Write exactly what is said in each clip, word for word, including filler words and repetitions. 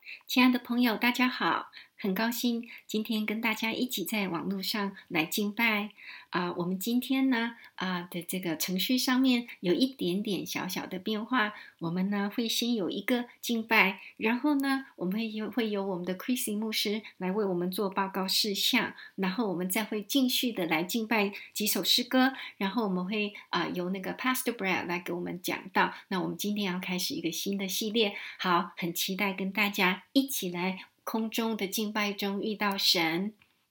亲爱的朋友，大家好！很高兴今天跟大家一起在网络上来敬拜啊、呃。我们今天呢啊、呃、的这个程序上面有一点点小小的变化。我们呢会先有一个敬拜，然后呢我们会有会由我们的 Chrissy 牧师来为我们做报告事项，然后我们再会继续的来敬拜几首诗歌，然后我们会啊、呃、由那个 Pastor Brad 来给我们讲道。那我们今天要开始一个新的系列，好，很期待跟大家一起来空中的敬拜中遇到神。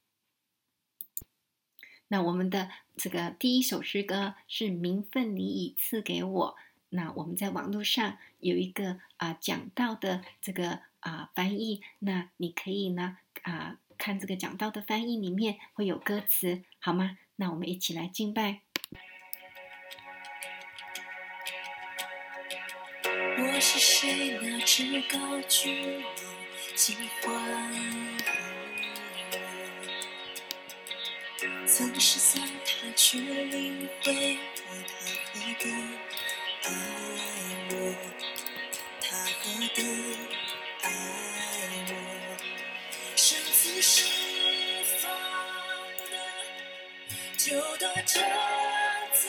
那我们的这个第一首诗歌是名分你已赐给我。那我们在网络上有一个啊、呃、讲道的这个啊、呃、翻译，那你可以呢啊、呃、看这个讲道的翻译里面会有歌词，好吗？那我们一起来敬拜。 我是谁那至高君王喜欢我，曾失丧他却领会我，他何等爱我，他何等爱我，生死释放的就得这自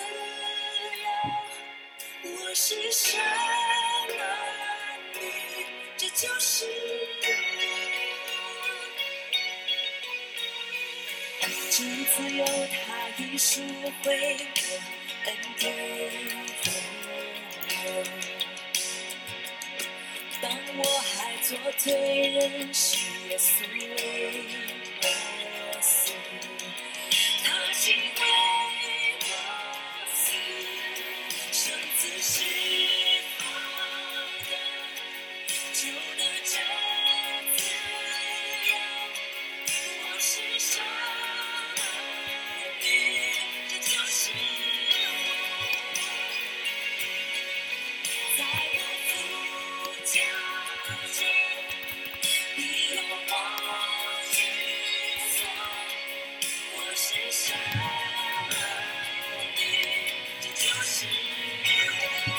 由，我是神这就是真自由，他已赎回我，恩典丰厚。当我还做罪人，是耶稣为我死，他心为我死，生死释放的就得这自由，我是神儿女，这就是我，在我父家中必有我居所，我是神儿女，这就是我。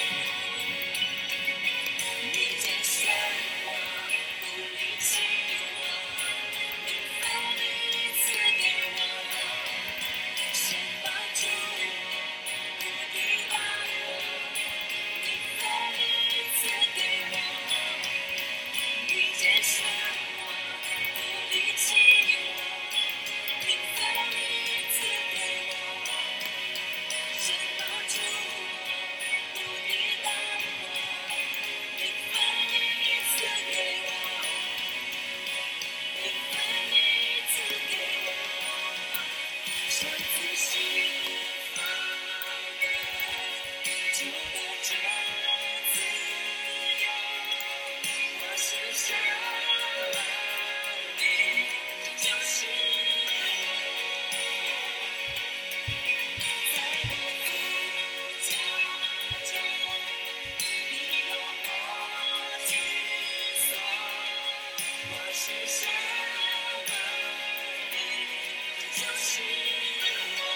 你拣选我，不离弃我，名分你赐给我，神帮助我，不抵挡我，名分你赐给我。你拣选我，不离弃我，名分你赐给我，神帮助我，不抵挡我。名分你赐给我，名分你赐给我，生死释放的就得这自由，我是神儿女，这就是我，在我父家中必有我居所，我是神儿女，这就是我，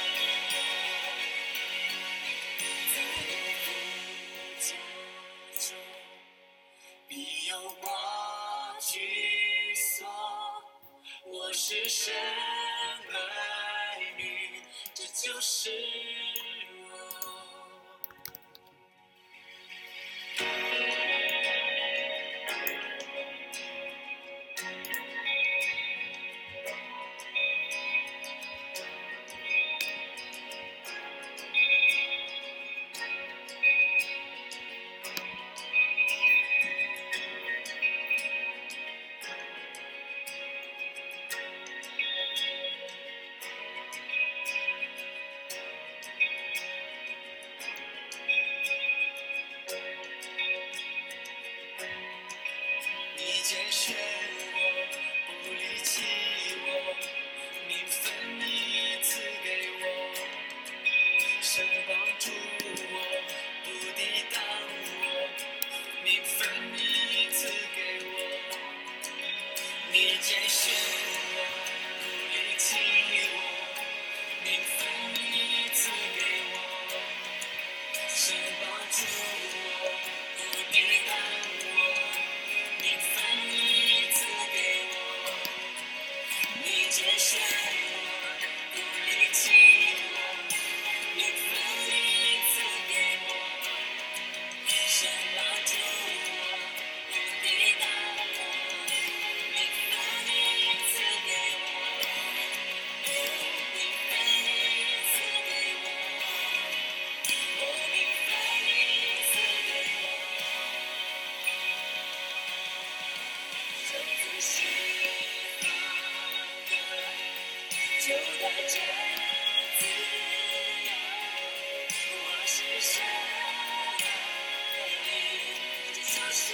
在我父家中必有我居所，我是神儿女，这就是我。你拣选我，不离弃我，名分你赐给我，神帮助我，不抵挡我，名分你赐给我。你拣选我，不离弃我，名分你赐给我，神帮助我，不抵挡我，名分你就带着自由，我是谁？这就是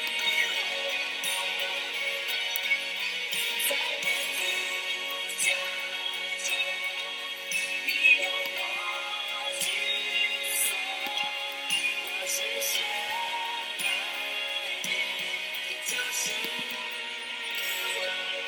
在人不交中，你有我居所，我是谁？这就是我。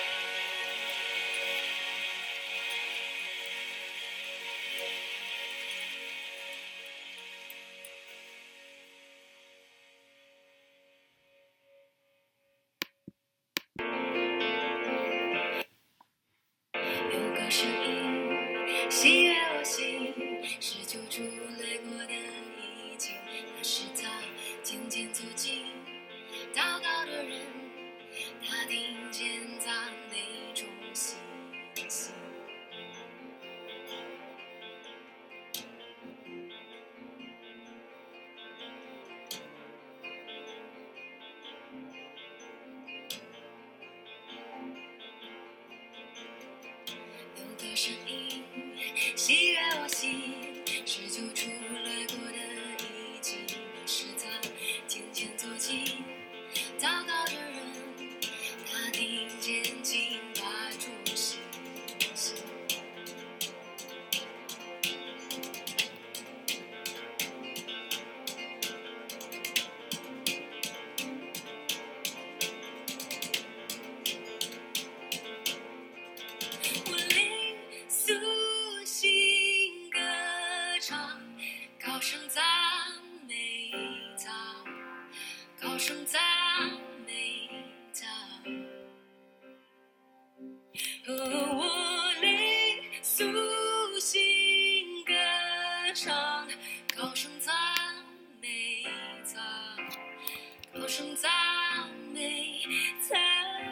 有个声音喜悦我心，是救主来过的意境。那是他渐渐走近祷告的人，他听见赞美中信心。有个声音喜悦我心，是救主来过的意境。那是他渐渐走近祷告的人，他听见敬拜中信心。我灵苏醒歌唱，高声赞美他，高声赞美他。我灵苏醒歌唱，高声赞美他，高声赞美他。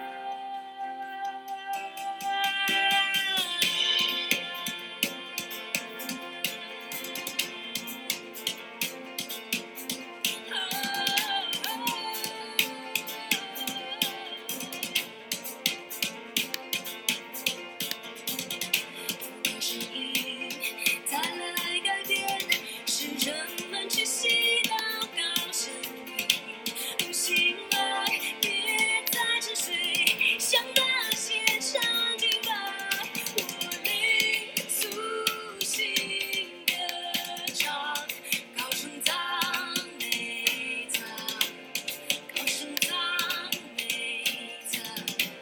有个声音再来改变，使人们去祈祷高声音，醒来别再沉睡，向大线上敬拜。我灵苏醒歌唱，高声赞美他，高声赞美他。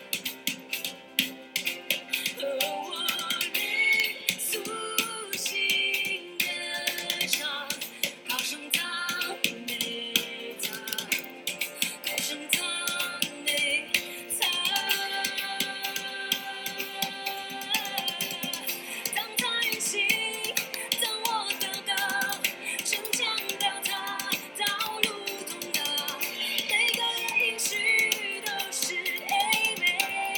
我灵苏醒歌唱，高声赞美他，高声赞美他。当他运行，当我祷告，城墙倒塌，道路通达，每个应许都是 Amen。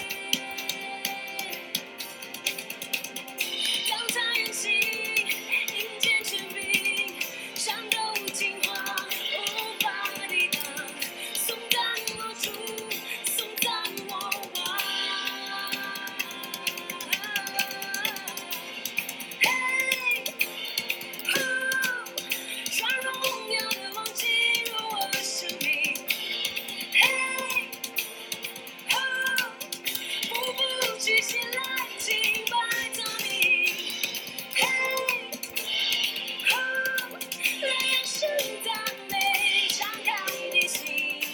当他远行，迎接权柄，战斗惊慌，无法抵挡，颂赞我主，颂赞我王。嘿，让荣耀的王进入我生命。嘿，步步举起来，敬拜他名。嘿，来扬声赞美，敞开你心。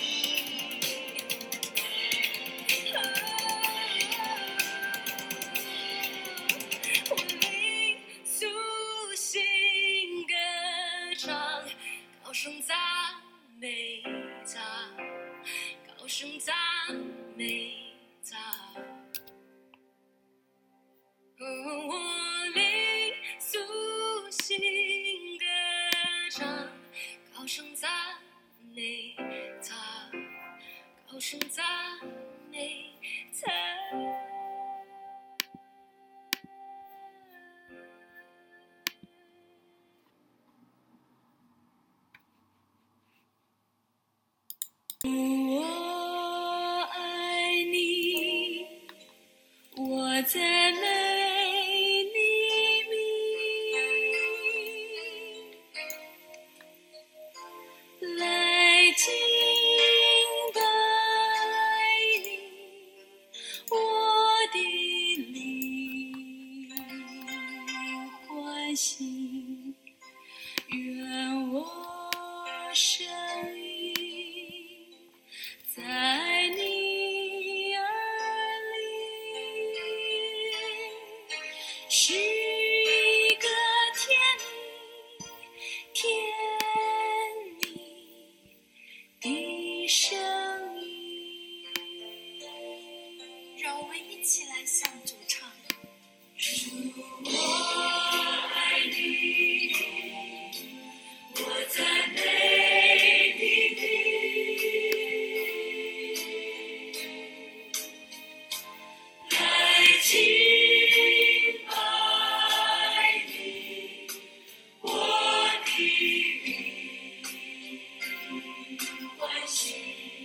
我灵苏醒歌唱，高声赞美他，高声赞美他。我灵苏醒歌唱，高声赞美他，高声赞美他。我爱你，我在哪欢喜，愿我声音在你耳里是一个甜蜜甜蜜的声音。让我们一起来向主唱。主，我爱你，我赞美你的来敬拜你，我的灵欢喜，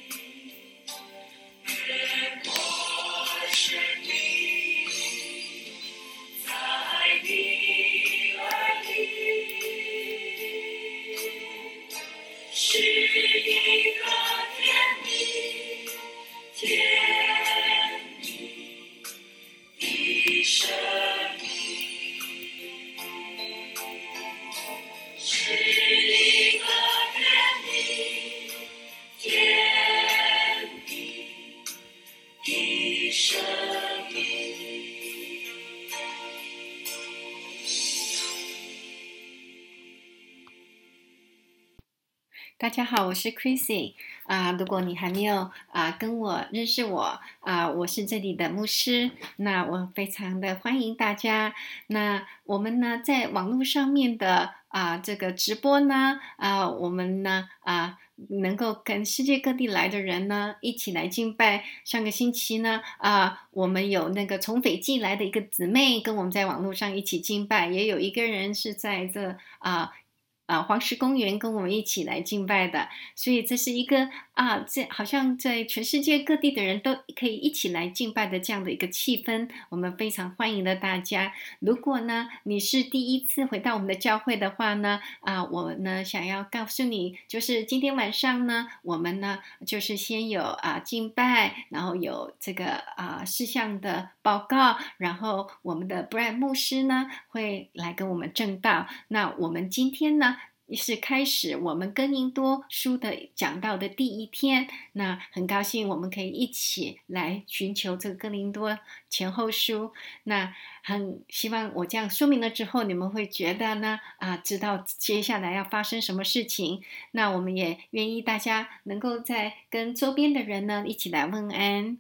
愿我生命在你耳里是一个甜蜜甜蜜的声音，是一个甜蜜甜蜜的声音。 大家好，我是 Chrissy 啊、如果你还没有啊、跟我认识我啊、我是这里的牧师，那我非常的欢迎大家。那我们呢，在网络上面的啊、这个直播呢，啊、我们呢啊、能够跟世界各地来的人呢一起来敬拜。上个星期呢，啊、我们有那个从斐济来的一个姊妹跟我们在网络上一起敬拜，也有一个人是在这啊。啊，黄石公园跟我们一起来敬拜的，所以这是一个啊，这好像在全世界各地的人都可以一起来敬拜的这样的一个气氛，我们非常欢迎了大家。如果呢你是第一次回到我们的教会的话呢，啊，我呢想要告诉你，就是今天晚上呢，我们呢就是先有啊敬拜，然后有这个啊事项的报告，然后我们的 Brad 牧师呢会来跟我们正道。那我们今天呢是开始我们哥林多书的讲道的第一天，那很高兴我们可以一起来寻求这个哥林多前后书。那很希望我这样说明了之后，你们会觉得呢啊，知道接下来要发生什么事情。那我们也愿意大家能够在跟周边的人呢一起来问安。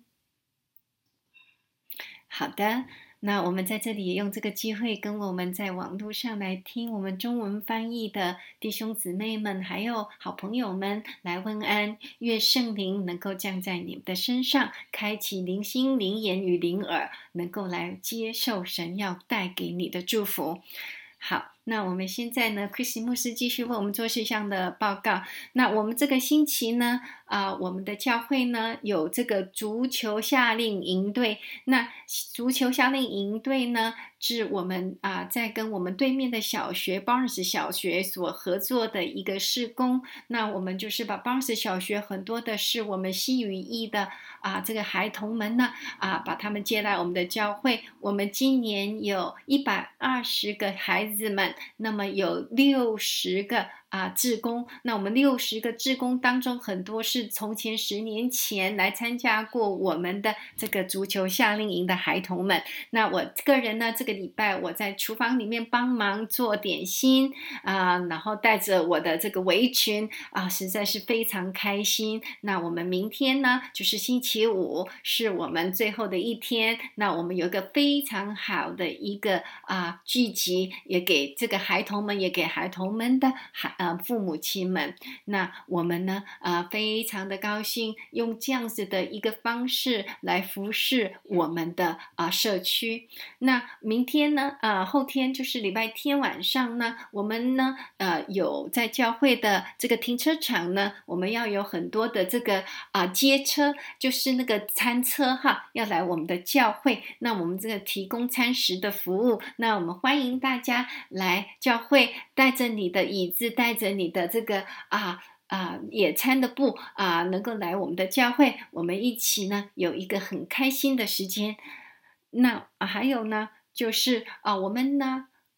好的，那我们在这里也用这个机会跟我们在网络上来听我们中文翻译的弟兄姊妹们还有好朋友们来问安，愿圣灵能够降在你们的身上，开启灵心灵眼与灵耳，能够来接受神要带给你的祝福。好，那我们现在呢 Chrissy 牧师继续为我们做事项的报告。那我们这个星期呢啊、我们的教会呢有这个足球夏令营队。那足球夏令营队呢是我们啊、在跟我们对面的小学 Barnes 小学所合作的一个事工。那我们就是把 Barnes 小学很多的是我们西语裔的啊这个孩童们呢啊把他们接来我们的教会。我们今年有一百二十个孩子们，那么有六十个啊，志工。那我们六十个志工当中，很多是从前十年前来参加过我们的这个足球夏令营的孩童们。那我个人呢，这个礼拜我在厨房里面帮忙做点心啊、然后带着我的这个围裙啊、实在是非常开心。那我们明天呢，就是星期五，是我们最后的一天。那我们有一个非常好的一个啊、聚集，也给这个孩童们，也给孩童们的孩呃父母亲们。那我们呢呃非常的高兴，用这样子的一个方式来服侍我们的啊、呃社区。那明天呢呃后天就是礼拜天晚上呢，我们呢呃有在教会的这个停车场呢，我们要有很多的这个啊、呃街车，就是那个餐车哈，要来我们的教会。那我们这个提供餐食的服务，那我们欢迎大家来教会，带着你的椅子，带着你的这个啊啊野餐的布啊，能够来我们的教会，我们一起呢有一个很开心的时间。那、啊、还有呢，就是啊我们呢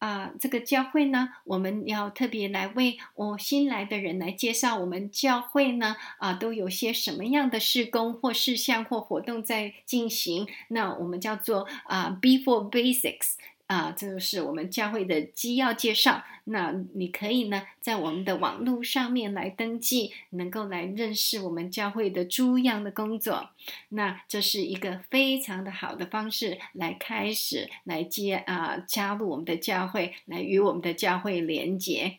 啊、这个教会呢，我们要特别来为我、哦、新来的人来介绍我们教会呢，啊、都有些什么样的事工或事项或活动在进行。那我们叫做啊、B for Basics。啊，这就是我们教会的基要介绍。那你可以呢，在我们的网络上面来登记，能够来认识我们教会的诸样的工作。那这是一个非常的好的方式，来开始来接啊、呃、加入我们的教会，来与我们的教会连结。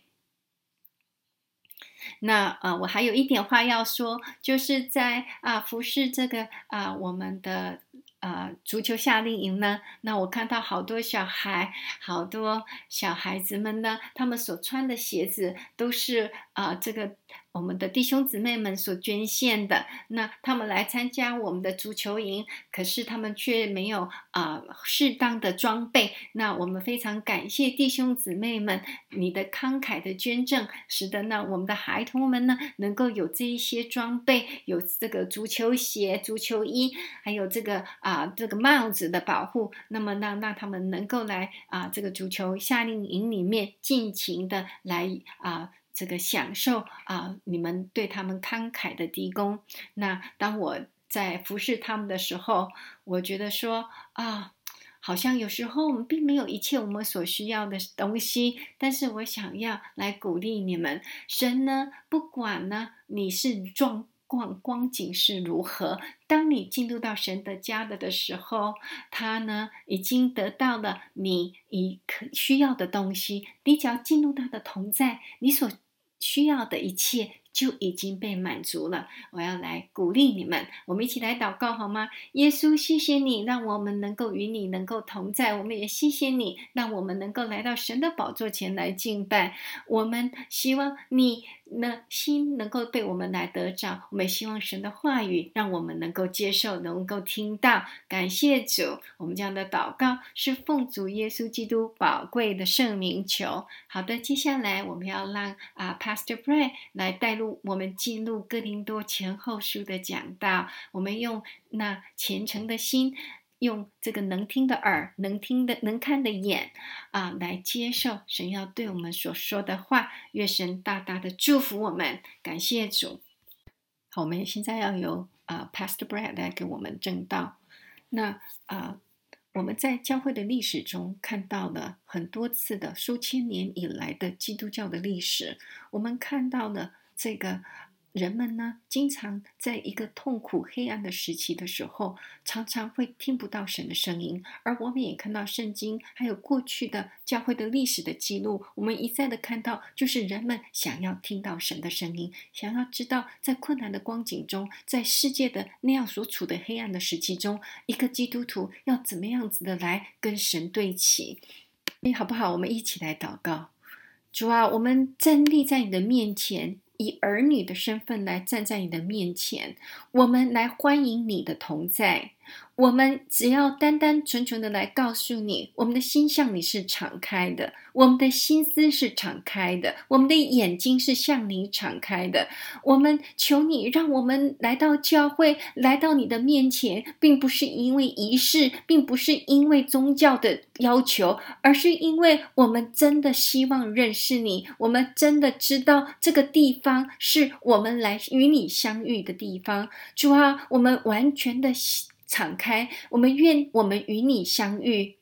那呃，我还有一点话要说，就是在啊、呃、服侍这个啊、呃、我们的呃足球夏令营呢，那我看到好多小孩，好多小孩子们呢，他们所穿的鞋子都是啊、呃、这个我们的弟兄姊妹们所捐献的。那他们来参加我们的足球营，可是他们却没有啊、呃、适当的装备。那我们非常感谢弟兄姊妹们你的慷慨的捐赠，使得呢我们的孩童们呢能够有这一些装备，有这个足球鞋、足球衣，还有这个啊、这个帽子的保护。那么让让他们能够来啊、这个足球夏令营里面尽情的来啊。这个享受啊，你们对他们慷慨的提供。那当我在服侍他们的时候，我觉得说啊，好像有时候我们并没有一切我们所需要的东西，但是我想要来鼓励你们，神呢，不管呢你是状况光景是如何，当你进入到神的家的的时候，他呢已经得到了你以需要的东西，你只要进入他的同在，你所需要的一切就已经被满足了。我要来鼓励你们，我们一起来祷告好吗？耶稣，谢谢你让我们能够与你能够同在，我们也谢谢你让我们能够来到神的宝座前来敬拜。我们希望你的心能够被我们来得着，我们也希望神的话语让我们能够接受，能够听到。感谢主，我们这样的祷告是奉主耶稣基督宝贵的圣名求。好的，接下来我们要让啊、uh, Pastor Brad 来带入我们进入哥林多前后书的讲道。我们用那虔诚的心，用这个能听的耳、能听的、能看的眼啊，来接受神要对我们所说的话。愿神大大的祝福我们，感谢主。好，我们现在要由啊、uh, Pastor Brad 来给我们证道。那啊。Uh, 我们在教会的历史中看到了很多次的数千年以来的基督教的历史，我们看到了这个人们呢，经常在一个痛苦黑暗的时期的时候，常常会听不到神的声音。而我们也看到圣经还有过去的教会的历史的记录，我们一再的看到，就是人们想要听到神的声音，想要知道在困难的光景中，在世界的那样所处的黑暗的时期中，一个基督徒要怎么样子的来跟神对齐。好不好？我们一起来祷告。主啊，我们站立在你的面前，以儿女的身份来站在你的面前，我们来欢迎你的同在。我们只要单单纯纯的来告诉你，我们的心向你是敞开的，我们的心思是敞开的，我们的眼睛是向你敞开的。我们求你让我们来到教会，来到你的面前，并不是因为仪式，并不是因为宗教的要求，而是因为我们真的希望认识你，我们真的知道这个地方是我们来与你相遇的地方。主啊，我们完全的敞开，我们愿我们与你相遇。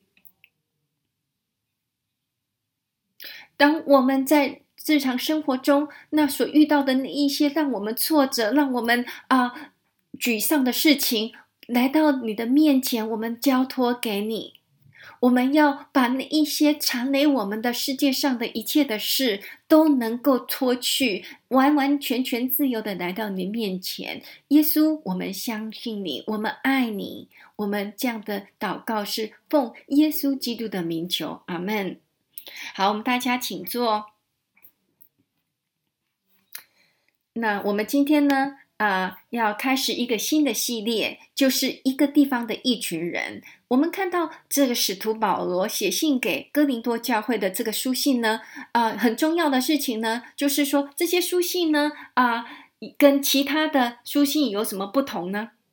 当我们在日常生活中那所遇到的那一些让我们挫折、让我们啊、呃、沮丧的事情，来到你的面前，我们交托给你。我们要把那一些缠累我们的世界上的一切的事都能够脱去，完完全全自由的来到你面前。耶稣，我们相信你，我们爱你，我们这样的祷告是奉耶稣基督的名求，阿们。好，我们大家请坐。那我们今天呢呃，要开始一个新的系列，就是一个地方的一群人。我们看到这个使徒保罗写信给哥林多教会的这个书信呢，呃，很重要的事情呢，就是说这些书信呢，啊、呃，跟其他的书信有什么不同呢？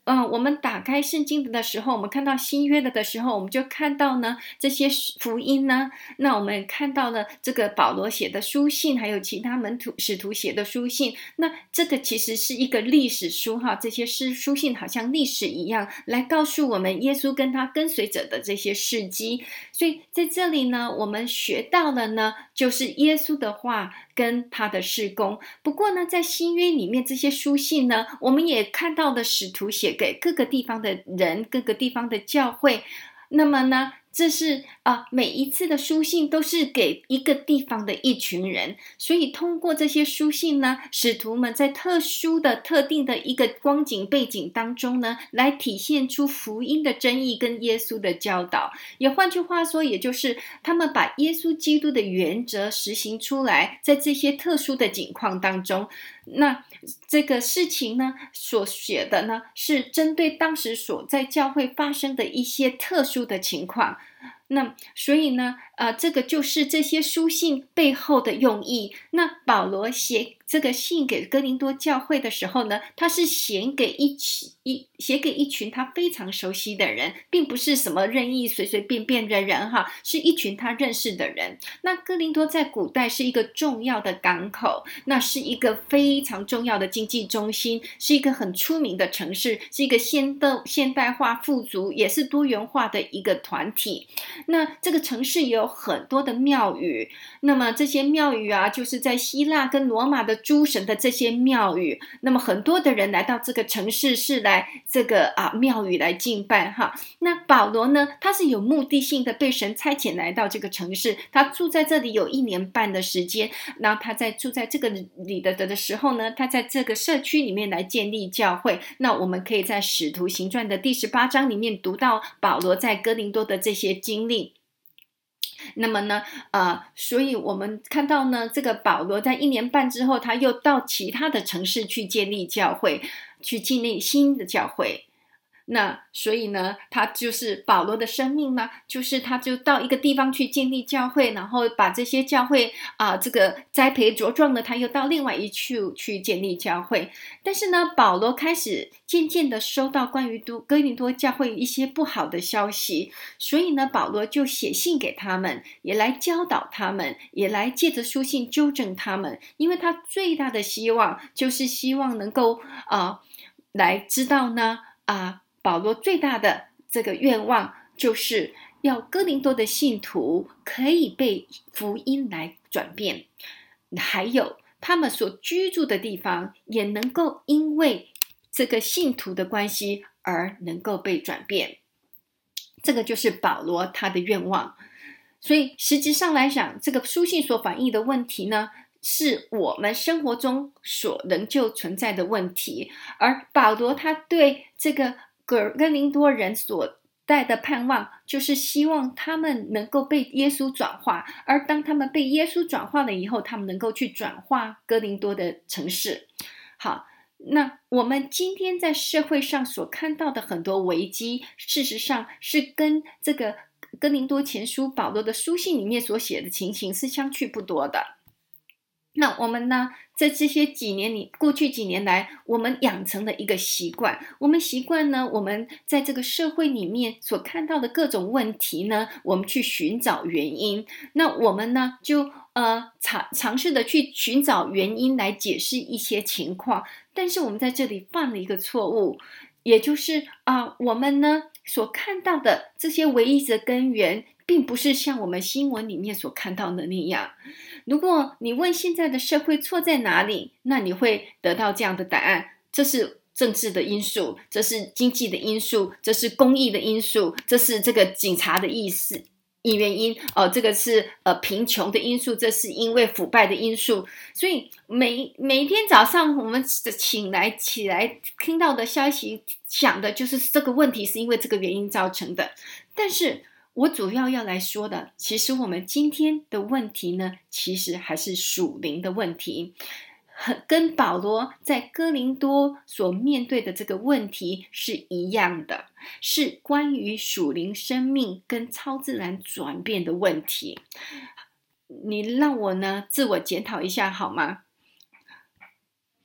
嗯、呃，我们打开圣经的时候，我们看到新约的的时候，我们就看到呢这些福音呢，那我们看到了这个保罗写的书信，还有其他门徒使徒写的书信，那这个其实是一个历史书哈，这些是书信好像历史一样，来告诉我们耶稣跟他跟随者的这些事迹。所以在这里呢，我们学到了呢，就是耶稣的话跟他的事工。不过呢，在新约里面这些书信呢，我们也看到了使徒写给各个地方的人，各个地方的教会。那么呢，这是啊、呃，每一次的书信都是给一个地方的一群人，所以通过这些书信呢，使徒们在特殊的特定的一个光景背景当中呢，来体现出福音的真意跟耶稣的教导。也换句话说，也就是他们把耶稣基督的原则实行出来，在这些特殊的境况当中。那这个事情呢，所写的呢，是针对当时所在教会发生的一些特殊的情况。那所以呢，呃，这个就是这些书信背后的用意。那保罗写这个信给哥林多教会的时候呢，他是写给一一写给一群他非常熟悉的人，并不是什么任意随随便便的人哈，是一群他认识的人。那哥林多在古代是一个重要的港口，那是一个非常重要的经济中心，是一个很出名的城市，是一个现代现代化富足也是多元化的一个团体。那这个城市也有很多的庙宇，那么这些庙宇啊，就是在希腊跟罗马的诸神的这些庙宇，那么很多的人来到这个城市是来这个啊庙宇来敬拜哈。那保罗呢，他是有目的性的被神差遣来到这个城市，他住在这里有一年半的时间，然后他在住在这个里的的时候呢，他在这个社区里面来建立教会。那我们可以在使徒行传的第十八章里面读到保罗在哥林多的这些经历。那么呢，呃，所以我们看到呢，这个保罗在一年半之后，他又到其他的城市去建立教会，去建立新的教会。那所以呢，他就是保罗的生命呢，就是他就到一个地方去建立教会，然后把这些教会啊、呃，这个栽培茁壮了，他又到另外一处去建立教会。但是呢，保罗开始渐渐的收到关于哥林多教会一些不好的消息，所以呢，保罗就写信给他们，也来教导他们，也来借着书信纠正他们，因为他最大的希望就是希望能够啊、呃，来知道呢啊。呃保罗最大的这个愿望就是要哥林多的信徒可以被福音来转变，还有他们所居住的地方也能够因为这个信徒的关系而能够被转变。这个就是保罗他的愿望。所以实质上来讲，这个书信所反映的问题呢，是我们生活中所仍旧存在的问题，而保罗他对这个哥林多人所带的盼望，就是希望他们能够被耶稣转化，而当他们被耶稣转化了以后，他们能够去转化哥林多的城市。好，那我们今天在社会上所看到的很多危机，事实上是跟这个哥林多前书保罗的书信里面所写的情形是相去不多的。那我们呢，在这些几年里，过去几年来，我们养成了一个习惯，我们习惯呢，我们在这个社会里面所看到的各种问题呢，我们去寻找原因。那我们呢，就呃尝尝试的去寻找原因来解释一些情况，但是我们在这里犯了一个错误，也就是啊、呃，我们呢所看到的这些唯一的根源，并不是像我们新闻里面所看到的那样。如果你问现在的社会错在哪里，那你会得到这样的答案：这是政治的因素，这是经济的因素，这是公益的因素，这是这个警察的意思原因哦，这个是呃贫穷的因素，这是因为腐败的因素。所以每每天早上我们醒来起来听到的消息，想的就是这个问题是因为这个原因造成的。但是我主要要来说的，其实我们今天的问题呢，其实还是属灵的问题，跟保罗在哥林多所面对的这个问题是一样的，是关于属灵生命跟超自然转变的问题。你让我呢自我检讨一下好吗？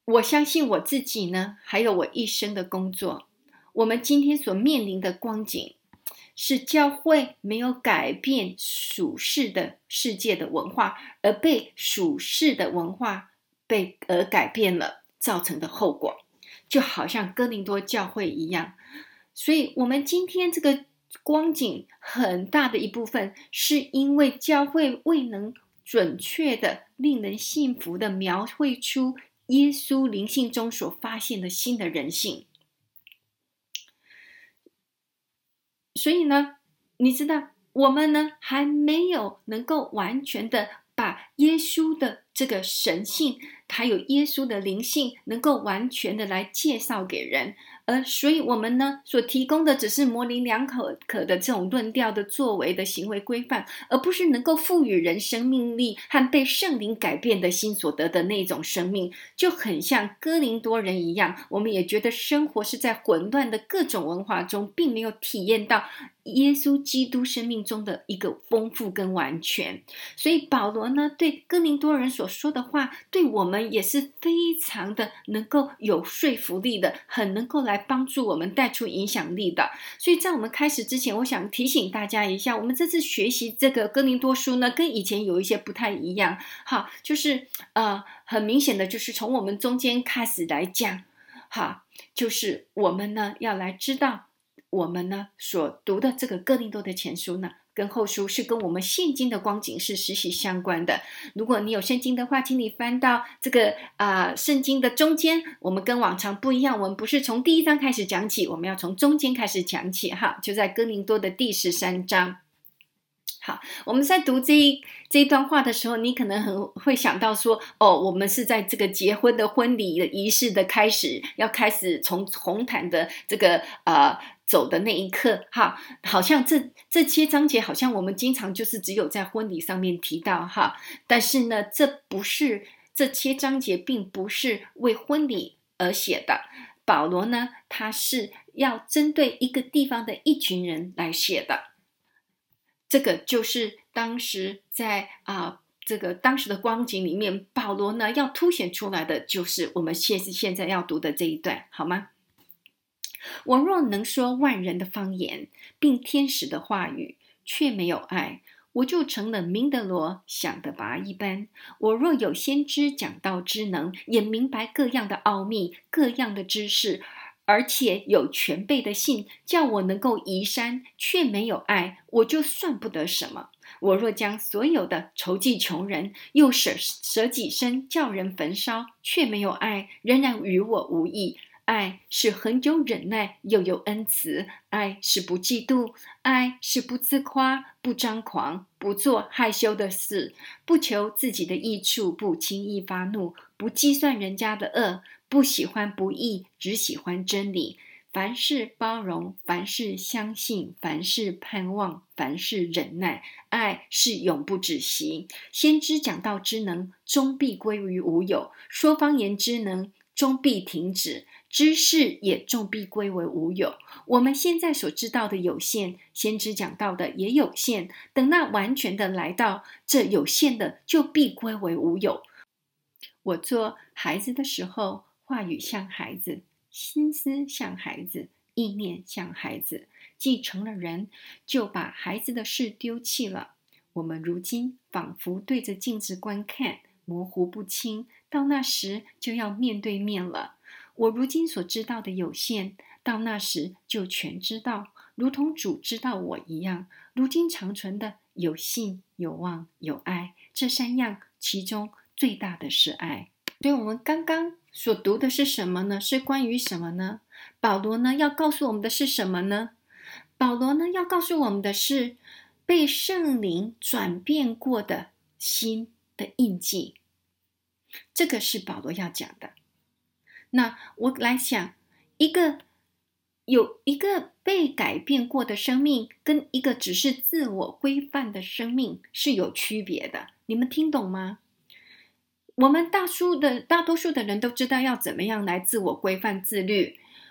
我相信我自己呢，还有我一生的工作，我们今天所面临的光景，是教会没有改变属世的世界的文化，而被属世的文化被而改变了造成的后果，就好像哥林多教会一样。所以我们今天这个光景很大的一部分，是因为教会未能准确的、令人信服的描绘出耶稣灵性中所发现的新的人性。所以呢，你知道我们呢还没有能够完全的把耶稣的这个神性还有耶稣的灵性能够完全的来介绍给人，而所以我们呢所提供的只是模棱两可可的这种论调的作为的行为规范，而不是能够赋予人生命力和被圣灵改变的心所得的那种生命。就很像哥林多人一样，我们也觉得生活是在混乱的各种文化中，并没有体验到耶稣基督生命中的一个丰富跟完全。所以保罗呢对哥林多人所说的话，对我们也是非常的能够有说服力的，很能够来帮助我们带出影响力的。所以在我们开始之前，我想提醒大家一下，我们这次学习这个哥林多书呢，跟以前有一些不太一样。好，就是呃，很明显的就是从我们中间开始来讲，好，就是我们呢要来知道，我们呢所读的这个哥林多的前书呢，跟后书是跟我们现今的光景是息息相关的。如果你有圣经的话，请你翻到这个啊、呃、圣经的中间。我们跟往常不一样，我们不是从第一章开始讲起，我们要从中间开始讲起哈，就在哥林多的第十三章。好，我们在读这一这一段话的时候，你可能很会想到说，哦，我们是在这个结婚的婚礼的仪式的开始，要开始从红毯的这个呃走的那一刻，哈，好像这这些章节好像我们经常就是只有在婚礼上面提到哈，但是呢，这不是这些章节并不是为婚礼而写的。保罗呢，他是要针对一个地方的一群人来写的。这个就是当时在啊、呃、这个当时的光景里面，保罗呢要凸显出来的就是我们现现在要读的这一段，好吗？我若能说万人的方言，并天使的话语，却没有爱，我就成了明德罗想的拔一般。我若有先知讲道之能，也明白各样的奥秘，各样的知识，而且有全备的信，叫我能够移山，却没有爱，我就算不得什么。我若将所有的筹济穷人，又舍舍己身叫人焚烧，却没有爱，仍然与我无益。爱是恒久忍耐，又有恩慈；爱是不嫉妒；爱是不自夸，不张狂，不做害羞的事，不求自己的益处，不轻易发怒，不计算人家的恶，不喜欢不义，只喜欢真理。凡事包容，凡事相信，凡事盼望，凡事忍耐。爱是永不止息。先知讲道之能，终必归于无有；说方言之能，终必停止；知识也终必归为无有。我们现在所知道的有限，先知讲道的也有限。等那完全的来到，这有限的就必归为无有。我做孩子的时候，话语像孩子，心思像孩子，意念像孩子。既成了人，就把孩子的事丢弃了。我们如今仿佛对着镜子观看，模糊不清，到那时就要面对面了。我如今所知道的有限，到那时就全知道，如同主知道我一样。如今长存的有信、有望、有爱，这三样，其中最大的是爱。所以我们刚刚所读的是什么呢？是关于什么呢？保罗呢要告诉我们的是什么呢？保罗呢要告诉我们的是被圣灵转变过的心的印记。这个是保罗要讲的。那我来想，一个有一个被改变过的生命，跟一个只是自我规范的生命是有区别的。你们听懂吗？我们大数的大多数的人都知道要怎么样来自我规范自律。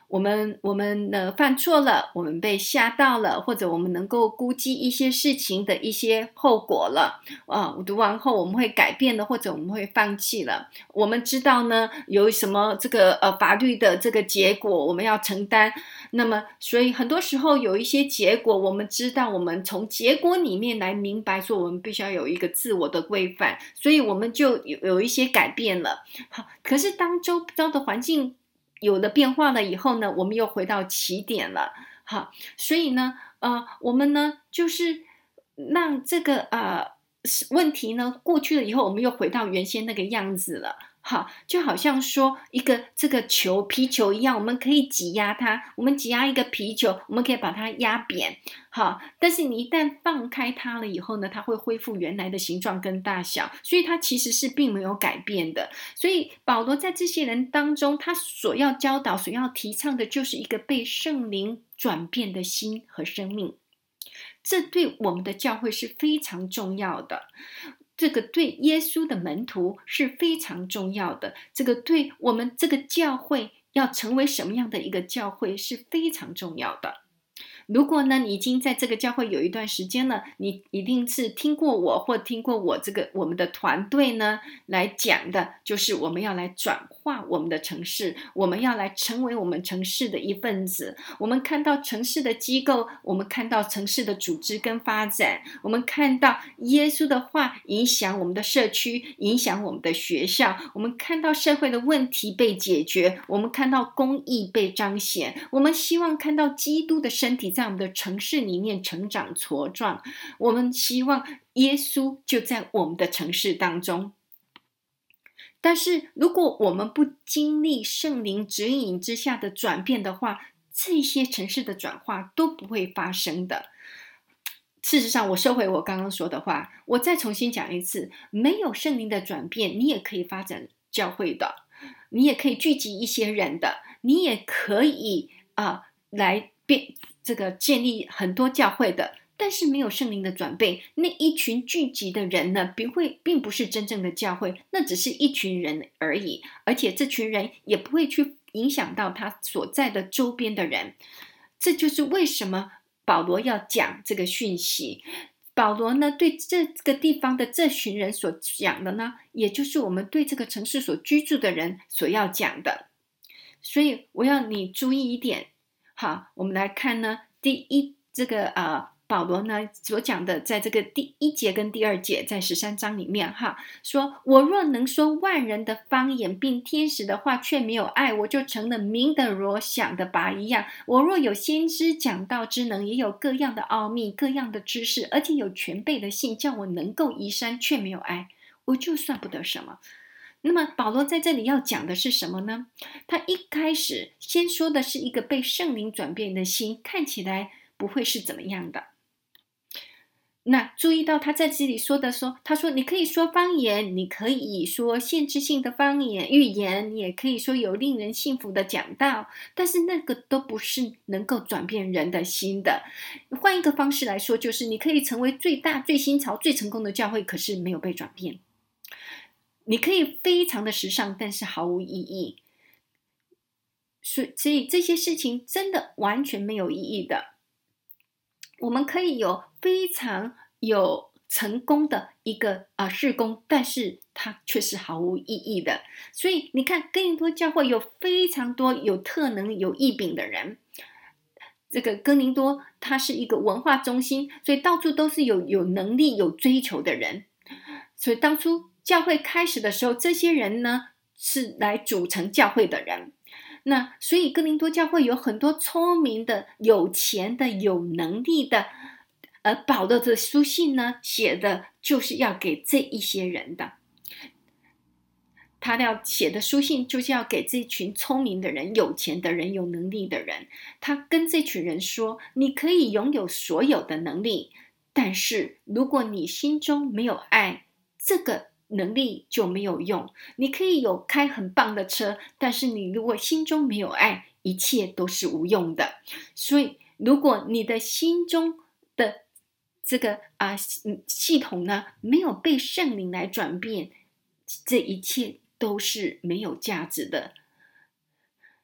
我们我们呢犯错了，我们被吓到了，或者我们能够估计一些事情的一些后果了啊，读完后我们会改变了，或者我们会放弃了。我们知道呢有什么这个呃法律的这个结果我们要承担，那么所以很多时候有一些结果我们知道，我们从结果里面来明白说我们必须要有一个自我的规范，所以我们就有有一些改变了。好，可是当周遭的环境有了变化了以后呢，我们又回到起点了。好，所以呢呃，我们呢就是让这个呃问题呢过去了以后，我们又回到原先那个样子了。好，就好像说一个这个球皮球一样，我们可以挤压它，我们挤压一个皮球，我们可以把它压扁。好，但是你一旦放开它了以后呢，它会恢复原来的形状跟大小，所以它其实是并没有改变的。所以保罗在这些人当中，他所要教导所要提倡的就是一个被圣灵转变的心和生命，这对我们的教会是非常重要的，这个对耶稣的门徒是非常重要的，这个对我们这个教会要成为什么样的一个教会是非常重要的。如果呢你已经在这个教会有一段时间了，你一定是听过我或听过我这个我们的团队呢来讲的，就是我们要来转化我们的城市，我们要来成为我们城市的一份子。我们看到城市的机构，我们看到城市的组织跟发展，我们看到耶稣的话影响我们的社区，影响我们的学校，我们看到社会的问题被解决，我们看到公义被彰显，我们希望看到基督的身体在我们的城市里面成长茁壮，我们希望耶稣就在我们的城市当中。但是如果我们不经历圣灵指引之下的转变的话，这些城市的转化都不会发生的。事实上，我收回我刚刚说的话，我再重新讲一次，没有圣灵的转变，你也可以发展教会的，你也可以聚集一些人的，你也可以啊、呃、来变这个建立很多教会的。但是没有圣灵的转变，那一群聚集的人呢，并会并不是真正的教会，那只是一群人而已，而且这群人也不会去影响到他所在的周边的人。这就是为什么保罗要讲这个讯息。保罗呢对这个地方的这群人所讲的呢，也就是我们对这个城市所居住的人所要讲的。所以我要你注意一点。好，我们来看呢第一这个呃保罗呢所讲的，在这个第一节跟第二节，在十三章里面哈，说我若能说万人的方言，并天使的话，却没有爱，我就成了鸣的锣响的拔一样。我若有先知讲道之能，也有各样的奥秘，各样的知识，而且有全备的信，叫我能够移山，却没有爱，我就算不得什么。那么保罗在这里要讲的是什么呢？他一开始先说的是一个被圣灵转变的心，看起来不会是怎么样的。那注意到他在这里说的说，他说你可以说方言，你可以说限制性的方言预言，你也可以说有令人信服的讲道，但是那个都不是能够转变人的心的。换一个方式来说，就是你可以成为最大最新潮最成功的教会，可是没有被转变。你可以非常的时尚，但是毫无意义。所以这些事情真的完全没有意义的。我们可以有非常有成功的一个啊、呃、事工，但是它却是毫无意义的。所以你看，哥林多教会有非常多有特能有异禀的人。这个哥林多它是一个文化中心，所以到处都是有有能力有追求的人。所以当初教会开始的时候，这些人呢是来组成教会的人。那所以哥林多教会有很多聪明的、有钱的、有能力的，而保罗的书信呢写的就是要给这一些人的。他要写的书信就是要给这群聪明的人、有钱的人、有能力的人。他跟这群人说，你可以拥有所有的能力，但是如果你心中没有爱，这个能力就没有用。你可以有开很棒的车，但是你如果心中没有爱，一切都是无用的。所以如果你的心中的这个啊、呃、系统呢没有被圣灵来转变，这一切都是没有价值的。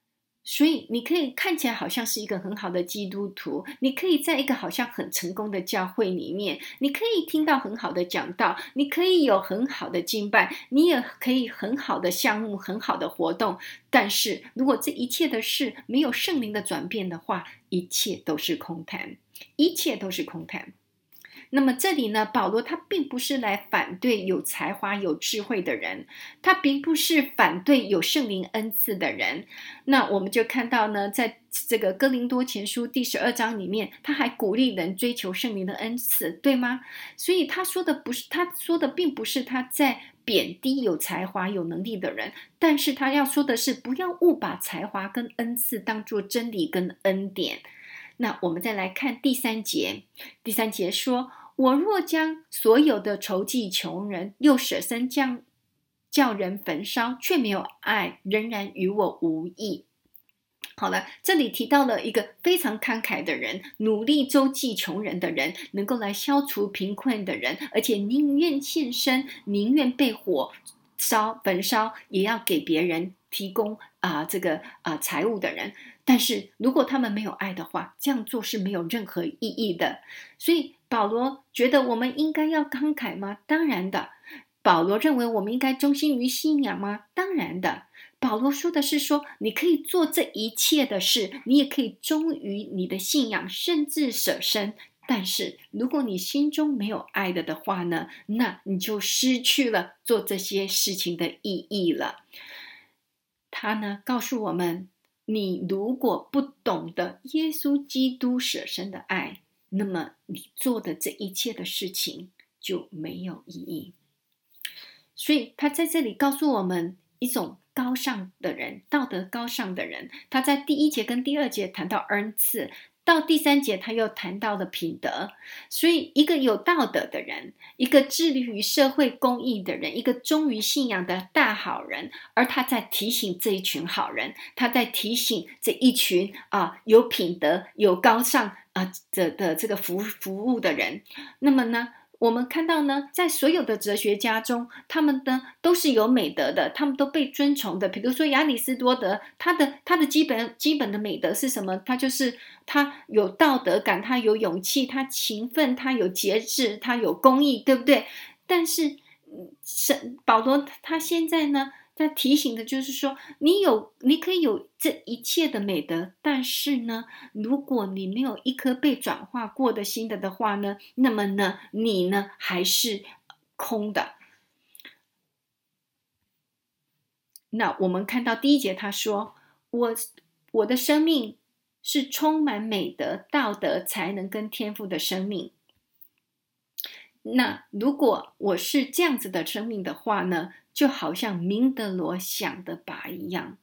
所以你可以看起来好像是一个很好的基督徒，你可以在一个好像很成功的教会里面，你可以听到很好的讲道，你可以有很好的敬拜，你也可以很好的项目，很好的活动。但是如果这一切的事没有圣灵的转变的话，一切都是空谈，一切都是空谈。那么这里呢，保罗他并不是来反对有才华有智慧的人，他并不是反对有圣灵恩赐的人。那我们就看到呢，在这个哥林多前书第十二章里面，他还鼓励人追求圣灵的恩赐，对吗？所以他说的不是，他说的并不是他在贬低有才华有能力的人，但是他要说的是，不要误把才华跟恩赐当作真理跟恩典。那我们再来看第三节，第三节说，我若将所有的筹济穷人，又舍身将叫人焚烧，却没有爱，仍然与我无益。好了，这里提到了一个非常慷慨的人，努力周济穷人的人，能够来消除贫困的人，而且宁愿献身，宁愿被火烧焚烧，也要给别人提供啊、呃、这个啊、呃、财物的人。但是如果他们没有爱的话，这样做是没有任何意义的。所以保罗觉得我们应该要慷慨吗？当然的。保罗认为我们应该忠心于信仰吗？当然的。保罗说的是说，你可以做这一切的事，你也可以忠于你的信仰，甚至舍身。但是如果你心中没有爱的的话呢，那你就失去了做这些事情的意义了。他呢告诉我们，你如果不懂得耶稣基督舍身的爱，那么你做的这一切的事情就没有意义。所以他在这里告诉我们一种高尚的人，道德高尚的人。他在第一节跟第二节谈到恩赐，到第三节他又谈到了品德。所以一个有道德的人，一个致力于社会公益的人，一个忠于信仰的大好人，而他在提醒这一群好人，他在提醒这一群啊有品德有高尚啊的的这个服服务的人。那么呢，我们看到呢，在所有的哲学家中，他们呢都是有美德的，他们都被尊崇的。比如说亚里士多德，他的他的基本基本的美德是什么？他就是他有道德感，他有勇气，他勤奋，他有节制，他有公义，对不对？但是保罗他现在呢，在提醒的就是说，你有你可以有这一切的美德，但是呢，如果你没有一颗被转化过的心的的话呢，那么呢，你呢还是空的。那我们看到第一节他说，我我的生命是充满美德、道德、才能跟天赋的生命。那如果我是这样子的生命的话呢，就好像明德罗想的拔一样，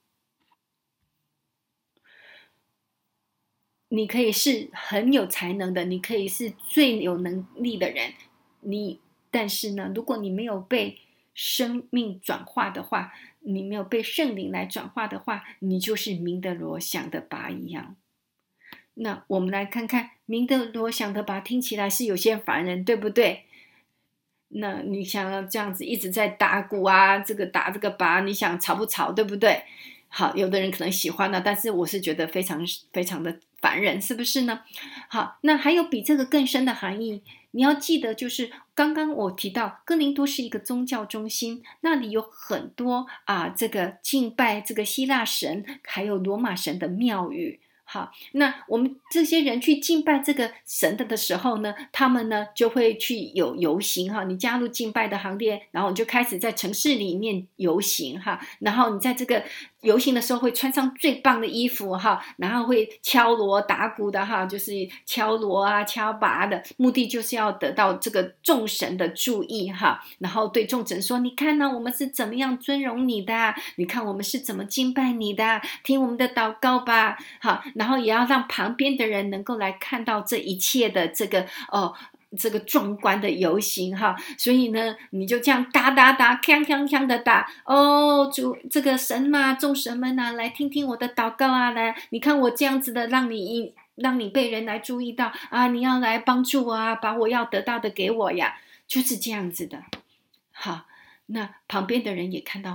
你可以是很有才能的，你可以是最有能力的人，你但是呢，如果你没有被生命转化的话，你没有被圣灵来转化的话，你就是明德罗想的拔一样。那我们来看看明德罗想的拔，听起来是有些烦人，对不对？那你想要这样子一直在打鼓啊，这个打这个拔，你想吵不吵，对不对？好，有的人可能喜欢呢，但是我是觉得非常非常的烦人，是不是呢？好，那还有比这个更深的含义，你要记得，就是刚刚我提到哥林多是一个宗教中心，那里有很多啊，这个敬拜这个希腊神还有罗马神的庙宇。好，那我们这些人去敬拜这个神的的时候呢，他们呢就会去有游行哈。你加入敬拜的行列，然后你就开始在城市里面游行哈。然后你在这个游行的时候会穿上最棒的衣服哈，然后会敲锣打鼓的哈，就是敲锣啊、敲拔的，目的就是要得到这个众神的注意哈。然后对众神说：“你看呢、啊，我们是怎么样尊荣你的、啊？你看我们是怎么敬拜你的、啊？听我们的祷告吧。”好。然后也要让旁边的人能够来看到这一切的这个哦，这个壮观的游行哈，所以呢，你就这样打打打，锵锵锵的打哦，主这个神嘛，众神们啊，来听听我的祷告啊，来，你看我这样子的，让你让你被人来注意到啊，你要来帮助我啊，把我要得到的给我呀，就是这样子的。好，那旁边的人也看到。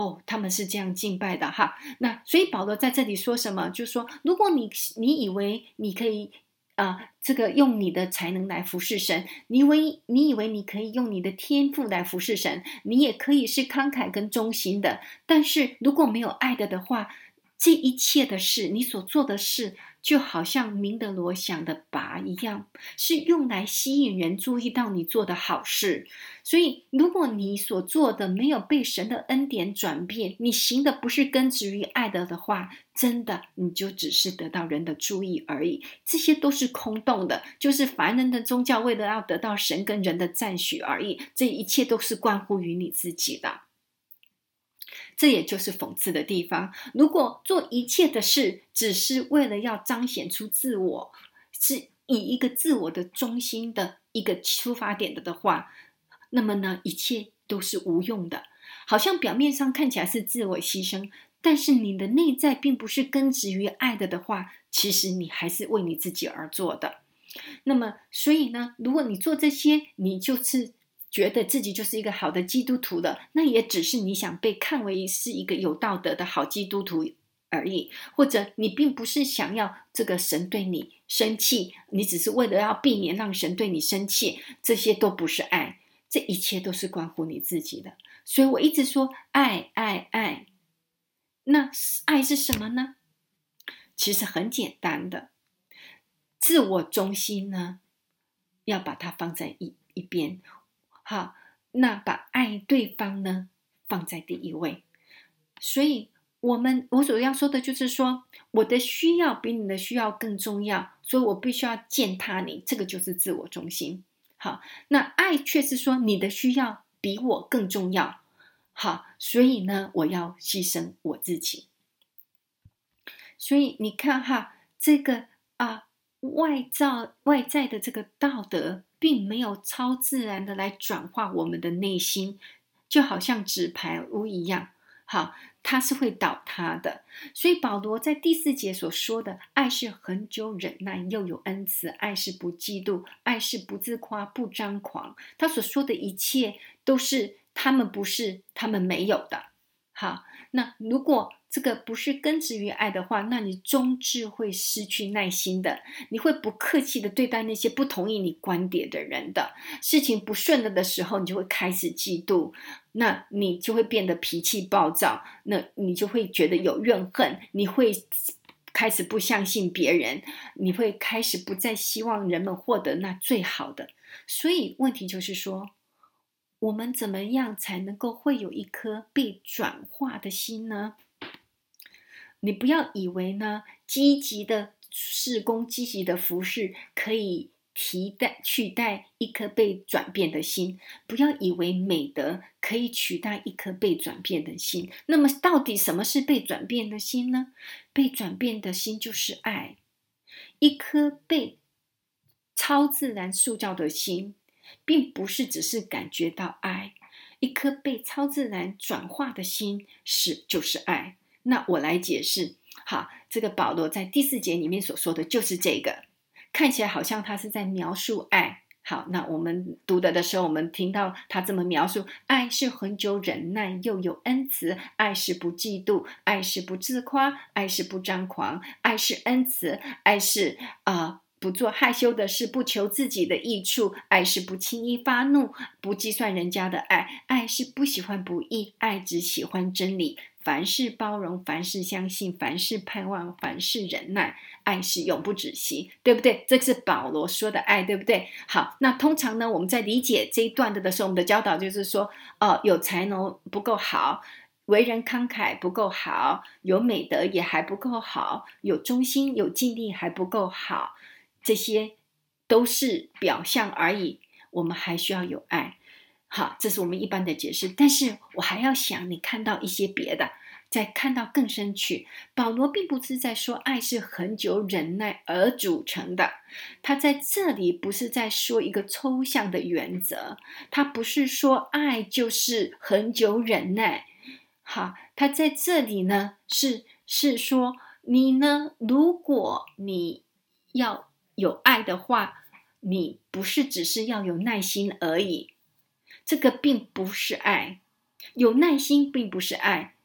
哦，他们是这样敬拜的哈。那所以保罗在这里说什么？就是说，如果你你以为你可以啊、呃，这个用你的才能来服侍神，你以为你以为你可以用你的天赋来服侍神，你也可以是慷慨跟忠心的。但是如果没有爱的的话，这一切的事，你所做的事，就好像明德罗想的拔一样，是用来吸引人注意到你做的好事。所以如果你所做的没有被神的恩典转变，你行的不是根植于爱的的话，真的你就只是得到人的注意而已，这些都是空洞的，就是凡人的宗教为了要得到神跟人的赞许而已，这一切都是关乎于你自己的。这也就是讽刺的地方。如果做一切的事只是为了要彰显出自我，是以一个自我的中心的一个出发点的的话，那么呢，一切都是无用的。好像表面上看起来是自我牺牲，但是你的内在并不是根植于爱的的话，其实你还是为你自己而做的。那么所以呢，如果你做这些，你就是觉得自己就是一个好的基督徒的，那也只是你想被看为是一个有道德的好基督徒而已，或者你并不是想要这个神对你生气，你只是为了要避免让神对你生气，这些都不是爱，这一切都是关乎你自己的。所以我一直说爱爱爱，那爱是什么呢？其实很简单的，自我中心呢，要把它放在 一, 一边。好，那把爱对方呢放在第一位。所以我们我所要说的就是说，我的需要比你的需要更重要，所以我必须要践踏你，这个就是自我中心。好，那爱却是说你的需要比我更重要。好，所以呢，我要牺牲我自己。所以你看哈，这个啊外在外在的这个道德并没有超自然的来转化我们的内心，就好像纸牌屋一样，好，它是会倒塌的。所以保罗在第四节所说的爱是恒久忍耐，又有恩慈，爱是不嫉妒，爱是不自夸，不张狂，他所说的一切都是他们不是他们没有的。好，那如果这个不是根植于爱的话，那你终至会失去耐心的，你会不客气的对待那些不同意你观点的人的。事情不顺了的时候，你就会开始嫉妒，那你就会变得脾气暴躁，那你就会觉得有怨恨，你会开始不相信别人，你会开始不再希望人们获得那最好的。所以问题就是说，我们怎么样才能够会有一颗被转化的心呢？你不要以为呢，积极的事工、积极的服事可以替代取代一颗被转变的心，不要以为美德可以取代一颗被转变的心。那么到底什么是被转变的心呢？被转变的心就是爱，一颗被超自然塑造的心，并不是只是感觉到爱，一颗被超自然转化的心是就是爱。那我来解释。好，这个保罗在第四节里面所说的就是这个，看起来好像他是在描述爱。好，那我们读的的时候，我们听到他这么描述，爱是恒久忍耐，又有恩慈，爱是不嫉妒，爱是不自夸，爱是不张狂，爱是恩慈，爱是呃不做害羞的事，不求自己的益处，爱是不轻易发怒，不计算人家的爱，爱是不喜欢不义，爱只喜欢真理，凡事包容，凡事相信，凡事盼望，凡事忍耐，爱是永不止息，对不对？这是保罗说的爱，对不对？好，那通常呢，我们在理解这一段的的时候，我们的教导就是说，呃，有才能不够好，为人慷慨不够好，有美德也还不够好，有忠心有尽力还不够好，这些都是表象而已，我们还需要有爱。好，这是我们一般的解释，但是我还要想你看到一些别的，再看到更深去。保罗并不是在说爱是恒久忍耐而组成的，他在这里不是在说一个抽象的原则，他不是说爱就是恒久忍耐。好，他在这里呢是是说你呢，如果你要有爱的话，你不是只是要有耐心而已，这个并不是爱，有耐心并不是爱，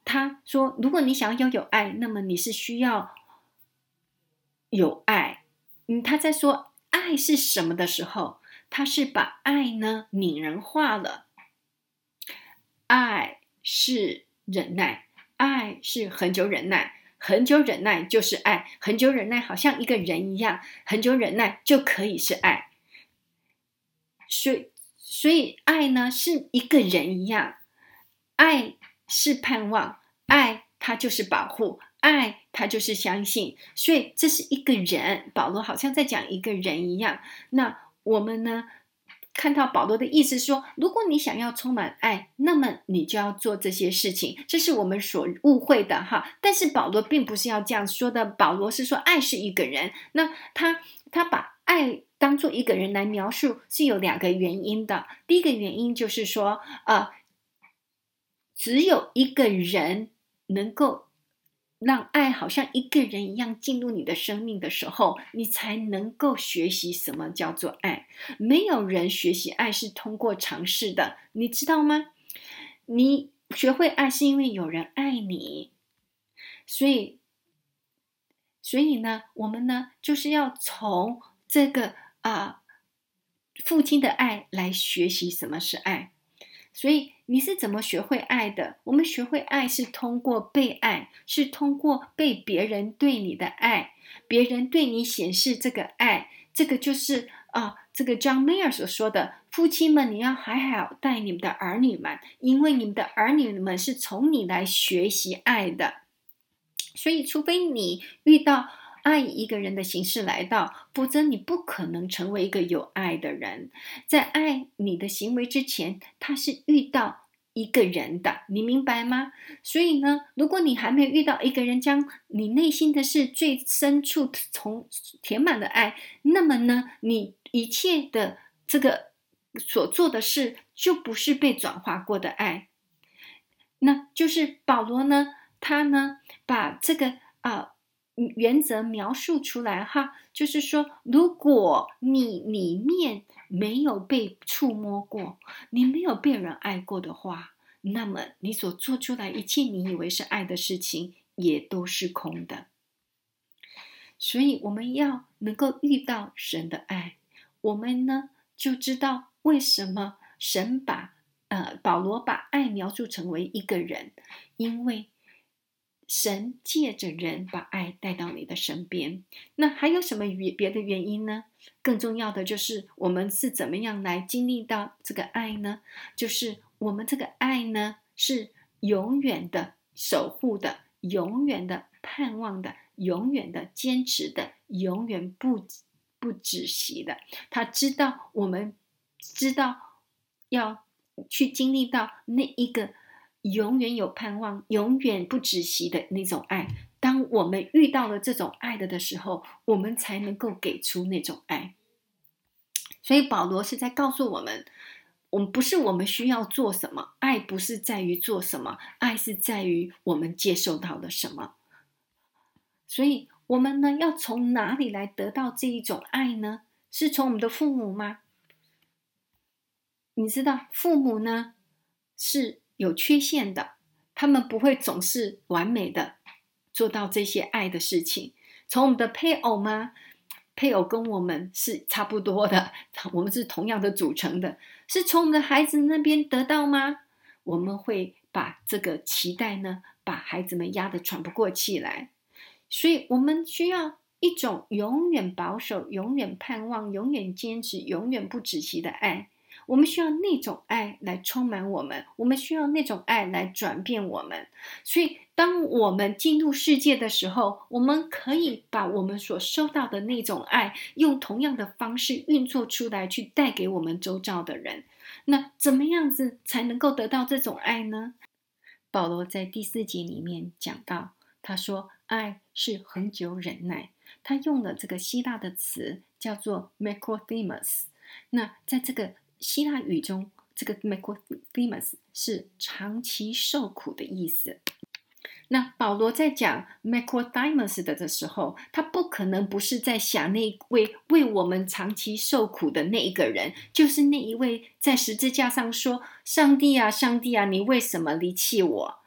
他说，如果你想要有爱，那么你是需要有爱。嗯，他在说爱是什么的时候，他是把爱呢拟人化了。爱是忍耐，爱是恒久忍耐，恒久忍耐就是爱，恒久忍耐好像一个人一样，恒久忍耐就可以是爱。所以，所以爱呢是一个人一样，爱是盼望，爱它就是保护，爱它就是相信，所以这是一个人。保罗好像在讲一个人一样。那我们呢看到保罗的意思说，如果你想要充满爱，那么你就要做这些事情，这是我们所误会的哈。但是保罗并不是要这样说的，保罗是说爱是一个人，那他他把爱当做一个人来描述是有两个原因的。第一个原因就是说呃，只有一个人能够让爱好像一个人一样进入你的生命的时候，你才能够学习什么叫做爱。没有人学习爱是通过尝试的，你知道吗？你学会爱是因为有人爱你，所以所以呢，我们呢就是要从这个啊、呃、父亲的爱来学习什么是爱。所以你是怎么学会爱的？我们学会爱是通过被爱，是通过被别人对你的爱，别人对你显示这个爱。这个就是啊，这个 John Mayer 所说的，夫妻们你要好好待你们的儿女们，因为你们的儿女们是从你来学习爱的。所以除非你遇到爱一个人的形式来到，否则你不可能成为一个有爱的人。在爱你的行为之前，他是遇到一个人的，你明白吗？所以呢，如果你还没有遇到一个人将你内心的事最深处从填满了爱，那么呢，你一切的这个所做的事就不是被转化过的爱。那就是保罗呢，他呢把这个啊、呃、原则描述出来哈，就是说，如果你里面没有被触摸过，你没有被人爱过的话，那么你所做出来一切你以为是爱的事情也都是空的。所以我们要能够遇到神的爱，我们呢就知道为什么神把呃保罗把爱描述成为一个人，因为神借着人把爱带到你的身边。那还有什么别的原因呢？更重要的就是我们是怎么样来经历到这个爱呢？就是我们这个爱呢是永远的守护的，永远的盼望的，永远的坚持的，永远不不止息的。他知道我们知道要去经历到那一个永远有盼望，永远不止息的那种爱。当我们遇到了这种爱的的时候，我们才能够给出那种爱。所以保罗是在告诉我们，我们不是我们需要做什么，爱不是在于做什么，爱是在于我们接受到了什么。所以我们呢，要从哪里来得到这一种爱呢？是从我们的父母吗？你知道父母呢是有缺陷的，他们不会总是完美的做到这些爱的事情。从我们的配偶吗？配偶跟我们是差不多的，我们是同样的组成的。是从我们的孩子那边得到吗？我们会把这个期待呢，把孩子们压得喘不过气来。所以我们需要一种永远保守、永远盼望、永远坚持、永远不止息的爱。我们需要那种爱来充满我们，我们需要那种爱来转变我们。所以当我们进入世界的时候，我们可以把我们所收到的那种爱用同样的方式运作出来，去带给我们周遭的人。那怎么样子才能够得到这种爱呢？保罗在第四节里面讲到，他说爱是恒久忍耐，他用了这个希腊的词叫做 makrothemus。 那在这个希腊语中，这个 makrothemus 是长期受苦的意思。那保罗在讲 makrothemus 的时候，他不可能不是在想那位为我们长期受苦的那一个人，就是那一位在十字架上说，上帝啊上帝啊，你为什么离弃我？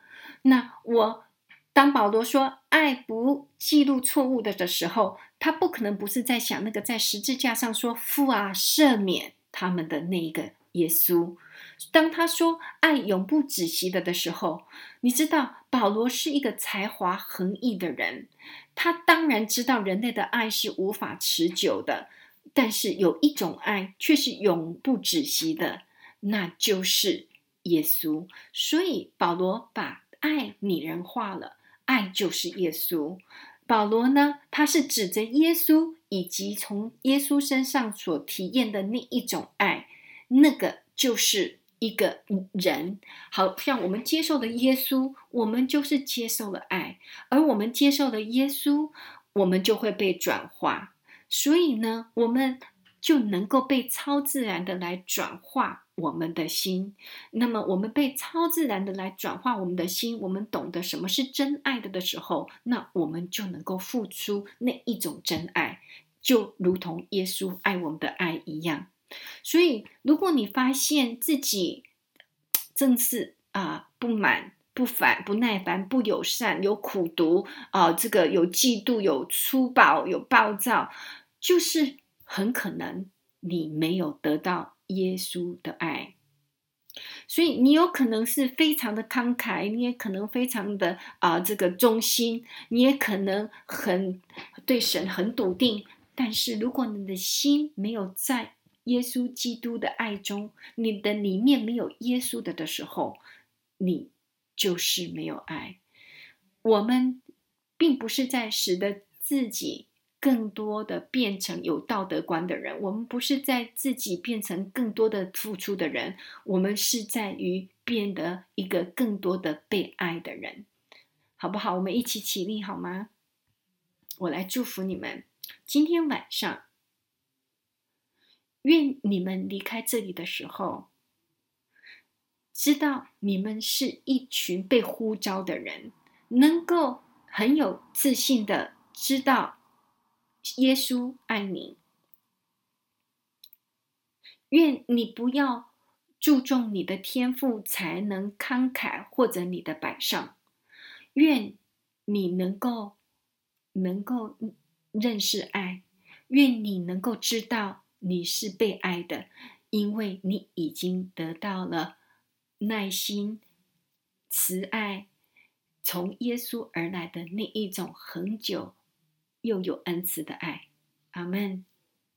那我当保罗说爱不记录错误的的时候，他不可能不是在想那个在十字架上说父啊赦免他们的那一个耶稣。当他说爱永不止息的的时候，你知道保罗是一个才华横溢的人，他当然知道人类的爱是无法持久的，但是有一种爱却是永不止息的，那就是耶稣。所以保罗把爱拟人化了，爱就是耶稣。保罗呢，他是指着耶稣以及从耶稣身上所体验的那一种爱，那个就是一个人。好像我们接受了耶稣，我们就是接受了爱，而我们接受了耶稣，我们就会被转化。所以呢，我们就能够被超自然的来转化我们的心。那么我们被超自然的来转化我们的心，我们懂得什么是真爱的的时候，那我们就能够付出那一种真爱，就如同耶稣爱我们的爱一样。所以如果你发现自己正是啊、不满不烦不耐烦不友善有苦毒啊、这个有嫉妒有粗暴有暴躁，就是很可能你没有得到耶稣的爱。所以你有可能是非常的慷慨，你也可能非常的啊、这个忠心，你也可能很对神很笃定，但是如果你的心没有在耶稣基督的爱中，你的里面没有耶稣的的时候，你就是没有爱。我们并不是在使得自己更多的变成有道德观的人，我们不是在自己变成更多的付出的人，我们是在于变得一个更多的被爱的人，好不好？我们一起起立好吗？我来祝福你们，今天晚上愿你们离开这里的时候，知道你们是一群被呼召的人，能够很有自信的知道耶稣爱你。愿你不要注重你的天赋才能慷慨或者你的摆上，愿你能够能够认识爱，愿你能够知道你是被爱的，因为你已经得到了耐心、慈爱，从耶稣而来的那一种恒久又有恩慈的爱。阿们。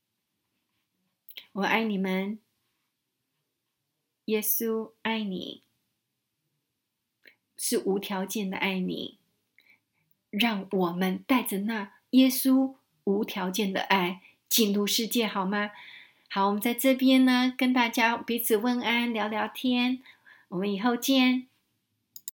我爱你们，耶稣爱你，是无条件的爱你。让我们带着那耶稣无条件的爱进入世界，好吗？好，我们在这边呢，跟大家彼此问安，聊聊天，我们以后见。